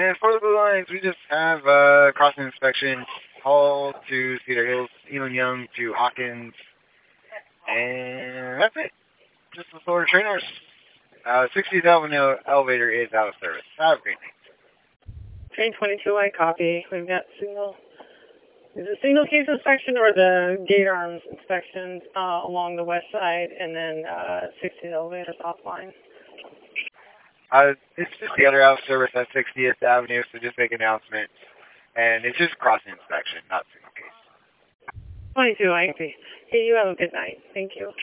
And for the Blue Lines, we just have crossing inspection, Hall to Cedar Hills, Elon Young to Hawkins, and that's it. Just the Florida trainers. 60th Avenue elevator is out of service. Have a great night. Train 22, I copy. We've got signal. Is it signal case inspection or the gate arms inspection along the west side, and then 60th elevators offline? It's just the other out of service at 60th Avenue, so just make an announcement. And it's just crossing inspection, not signal case. 22, I copy. Hey, you have a good night. Thank you.